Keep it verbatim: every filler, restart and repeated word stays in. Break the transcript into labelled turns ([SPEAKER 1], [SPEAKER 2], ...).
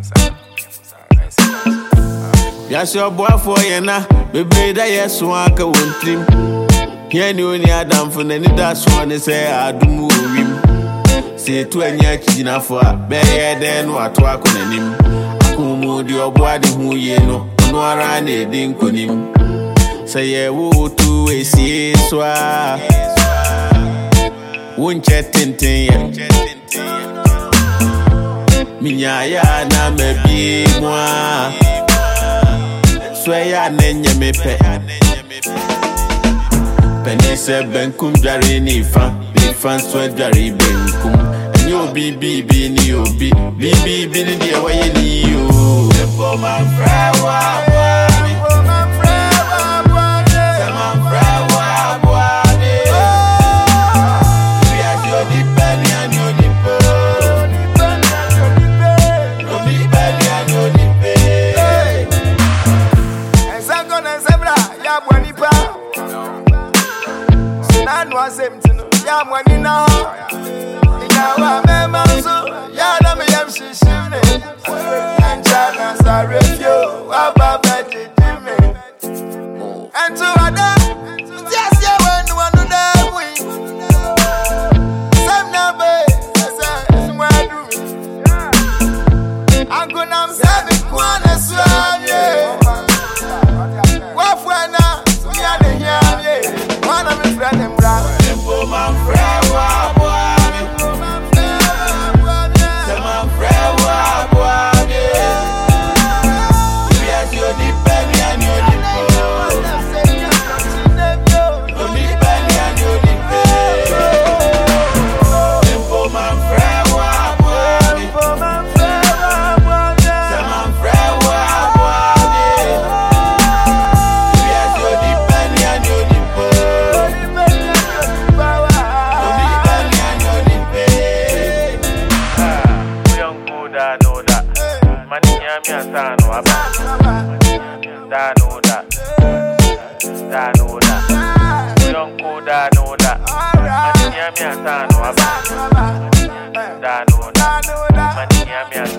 [SPEAKER 1] Yes, your boy for Yana, baby, that yes, one can win trim. Here, you only Adam for any that's one say I do move him. Say to any action for bear then what work on him. Akumu, your body who ye know, no run a dink on him. Say, yeah, woo to a see swa. Won't chat tintin. Minya ya na me bi moi. Sweya nenye me pe. Penny se benkum jari ni fan. Ni fan swe jari benkum. And yo bi bi bi ni yo bi. Bi bi bi ni diya wa ye ni yo. Before my friend wa wa. Before my friend wa wa. Say my friend wa wa. We are your depend and your depend. No be belly and your depend. And second and sebra ya bwani pa. Sinan wa semtino ya mwani na. Ikawa mema so ya na me yam shishine. Anjana sa refio wa baba jijime. And to other just ya when one of them we. Some number say my do. I'm gonna say me kwana swanye. Wa fwana me ade hiamye. One of me friend them bra. For my friend wa wa. Say my friend wa wa. We are your depend and your depend. No depend and your depend. For my friend wa wa. For my friend wa wa. Say my friend wa wa. We are your depend and your depend. No depend and your depend.
[SPEAKER 2] We don't go that, know that. Money, I'm your son, no, I'm that, know that. That, know that. We don't go that, know that. Money, I'm your son, no, I'm that, know that. Money, I'm your